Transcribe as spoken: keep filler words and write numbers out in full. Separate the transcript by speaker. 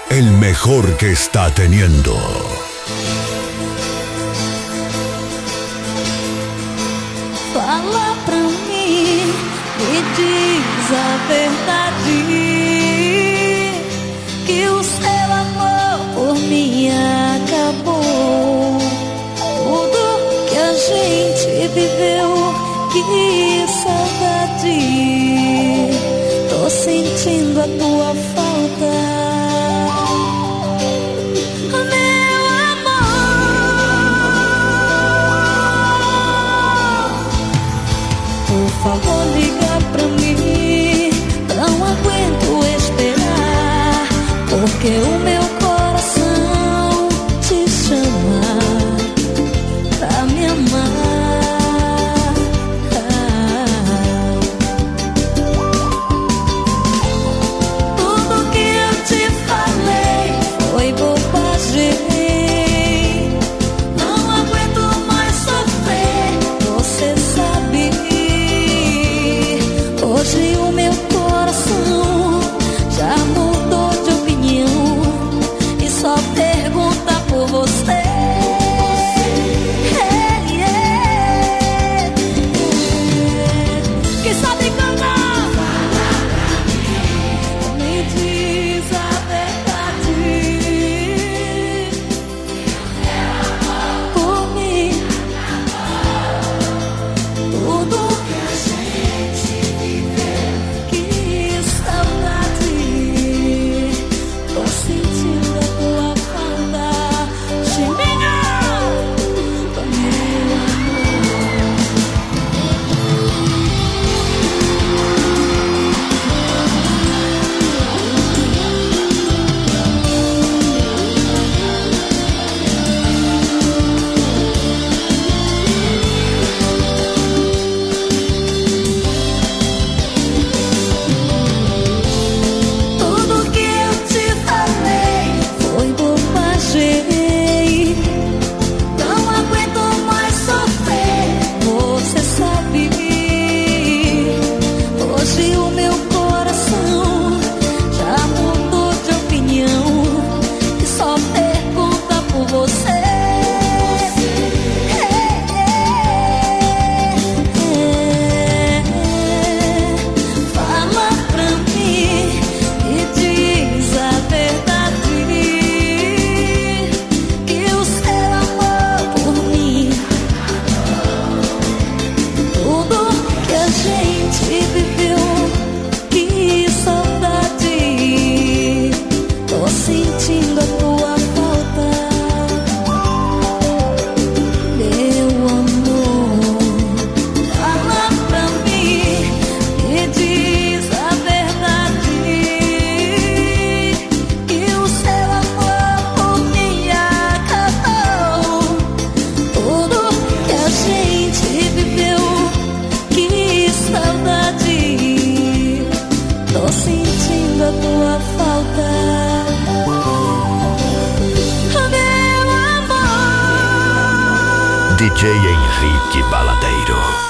Speaker 1: el mejor que está teniendo.
Speaker 2: Fala pra mim, me diz a verdade, que o seu amor por mim acabou. Tudo que a gente viveu, que saudade. Tô sentindo a tua falta. Por favor, liga pra mim, não aguento esperar, porque o meu coração te chama pra me amar. Tudo que eu te falei foi bobagem. Não aguento mais sofrer, você sabe. Hoje o meu coração já mudou de opinião e só pergunta por você. Yeah, yeah, yeah. Quem sabe cantar? Fala pra mim, me diz a verdade. Por mim, tudo que a gente viveu, que saudade. Tô sentindo a tua falta, Chimbinha, meu amor. Tudo que eu te falei foi bobagem. Não aguento mais sofrer, você sabe. Hoje o meu coração já mudou de opinião e só pergunta por você. Fala pra mim, me diz a verdade, que o seu amor por mim, tudo que a gente viveu, que saudade. Tô sentindo a tua falta, meu amor. Fala pra mim, me diz a verdade, que o seu amor por mim acabou. Tudo que a gente viveu, que saudade. Tô sentindo a tua falta, meu amor.
Speaker 1: D J Henrique Baladeiro.